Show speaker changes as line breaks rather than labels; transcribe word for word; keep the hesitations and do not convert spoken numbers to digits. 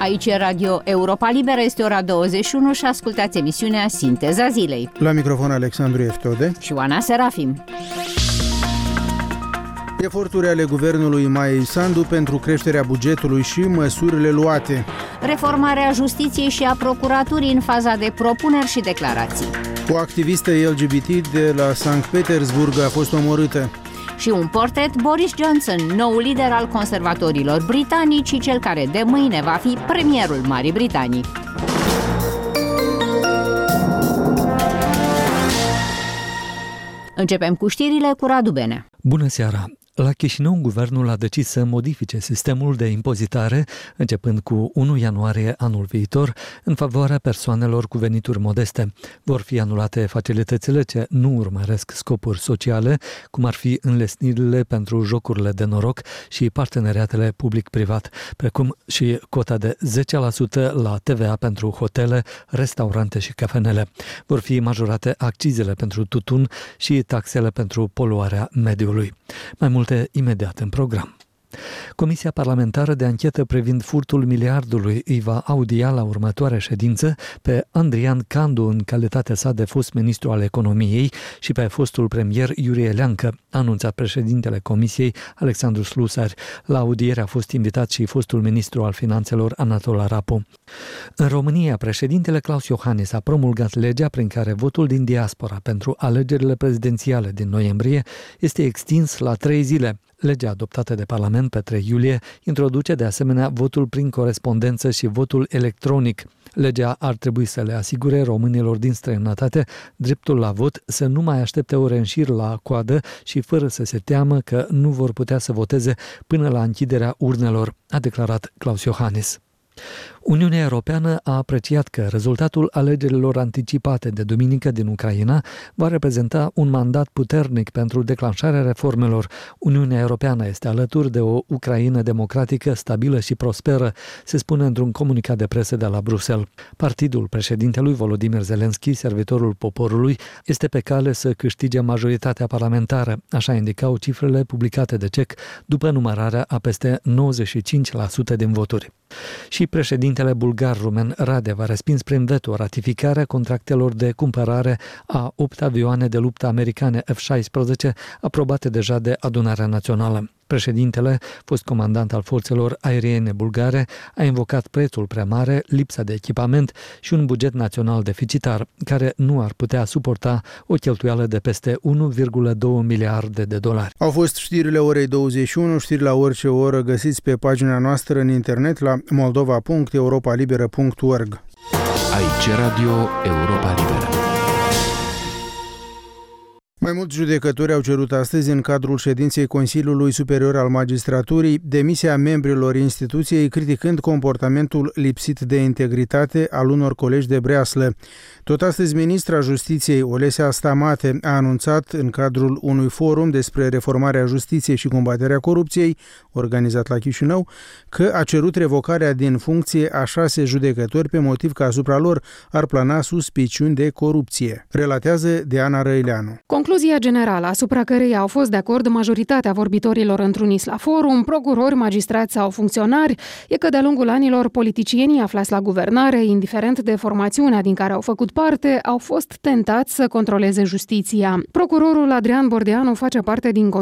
Aici e Radio Europa Liberă, este ora douăzeci și unu și ascultați emisiunea Sinteza Zilei.
La microfon Alexandru Eftode
și Oana Serafim.
Eforturi ale guvernului Maiei Sandu pentru creșterea bugetului și măsurile luate.
Reformarea justiției și a procuraturii în faza de propuneri și declarații.
O activistă L G B T de la Sankt Petersburg a fost omorâtă.
Și un portret, Boris Johnson, nou lider al conservatorilor britanici și cel care de mâine va fi premierul Marii Britanii. Începem cu știrile cu Radu Benea.
Bună seara! La Chișinău, guvernul a decis să modifice sistemul de impozitare, începând cu unu ianuarie anul viitor, în favoarea persoanelor cu venituri modeste. Vor fi anulate facilitățile ce nu urmăresc scopuri sociale, cum ar fi înlesnirile pentru jocurile de noroc și parteneriatele public-privat, precum și cota de zece la sută la T V A pentru hotele, restaurante și cafenele. Vor fi majorate accizele pentru tutun și taxele pentru poluarea mediului. Mai multe imediat în program. Comisia parlamentară de anchetă privind furtul miliardului îi va audia la următoarea ședință pe Andrian Candu în calitatea sa de fost ministru al economiei și pe fostul premier Iurie Leancă, a anunțat președintele Comisiei Alexandru Slusar. La audiere a fost invitat și fostul ministru al finanțelor Anatol Arapu. În România, președintele Klaus Iohannis a promulgat legea prin care votul din diaspora pentru alegerile prezidențiale din noiembrie este extins la trei zile. Legea adoptată de Parlament pe trei iulie introduce de asemenea votul prin corespondență și votul electronic. Legea ar trebui să le asigure românilor din străinătate dreptul la vot să nu mai aștepte ore în șir la coadă și fără să se teamă că nu vor putea să voteze până la închiderea urnelor, a declarat Klaus Iohannis. Uniunea Europeană a apreciat că rezultatul alegerilor anticipate de duminică din Ucraina va reprezenta un mandat puternic pentru declanșarea reformelor. Uniunea Europeană este alături de o Ucraină democratică, stabilă și prosperă, se spune într-un comunicat de presă de la Bruxelles. Partidul președintelui Volodymyr Zelensky, servitorul poporului, este pe cale să câștige majoritatea parlamentară, așa indicau cifrele publicate de C E C după numărarea a peste nouăzeci și cinci la sută din voturi. Și președintele bulgar Rumen Radev a respins prin veto ratificarea contractelor de cumpărare a opt avioane de luptă americane F șaisprezece aprobate deja de Adunarea Națională. Președintele, fost comandant al forțelor aeriene bulgare, a invocat prețul prea mare, lipsa de echipament și un buget național deficitar, care nu ar putea suporta o cheltuială de peste unu virgulă doi miliarde de dolari.
Au fost știrile orei douăzeci și unu, știri la orice oră găsiți pe pagina noastră în internet la moldova punct europa liberă punct org.
Aici Radio Europa Liberă.
Mai mulți judecători au cerut astăzi, în cadrul ședinței Consiliului Superior al Magistraturii, demisia membrilor instituției, criticând comportamentul lipsit de integritate al unor colegi de breaslă. Tot astăzi, ministra Justiției, Olesea Stamate, a anunțat în cadrul unui forum despre reformarea justiției și combaterea corupției, organizat la Chișinău, că a cerut revocarea din funcție a șase judecători pe motiv că asupra lor ar plana suspiciuni de corupție. Relatează Diana Răileanu.
Concluzia generală, asupra căreia au fost de acord majoritatea vorbitorilor întruniți la forum, procurori, magistrați sau funcționari, e că de-a lungul anilor politicienii aflați la guvernare, indiferent de formațiunea din care au făcut parte, au fost tentați să controleze justiția. Procurorul Adrian Bordeanu face parte din